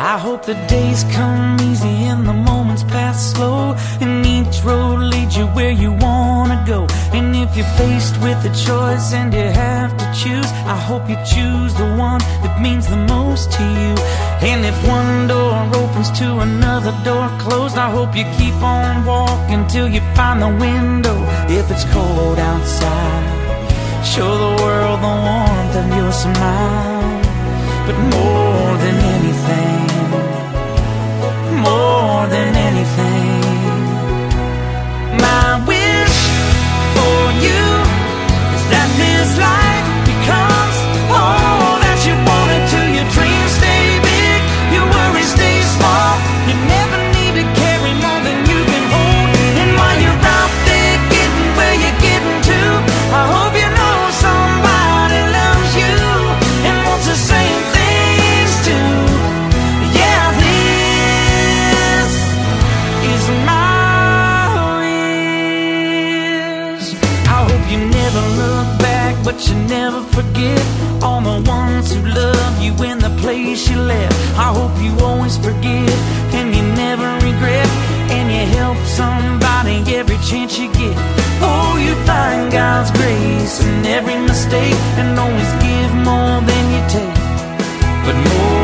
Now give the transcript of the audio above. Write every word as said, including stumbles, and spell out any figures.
I hope the days come easy and the moments pass slow, and each road leads you where you wanna go. And if you're faced with a choice and you have to choose, I hope you choose the one that means the most to you. And if one door opens to another door closed, I hope you keep on walking till you find the window. If it's cold outside, show the world the warmth of your smile. But more than anything, more than anything, my wish for you is that this life becomes all that you want it to. Your dreams stay big, your worries stay small. You never need to carry more than you can hold. And while you're out there getting where you're getting to, I hope you know somebody loves you and wants the same things too. Yeah, this is my wish. I hope you never look back, but you never forget all the ones who love you in the place you left. I hope you always forgive and you never regret, and you help somebody every chance you get. Oh, you find God's grace in every mistake, and always give more than you take. But more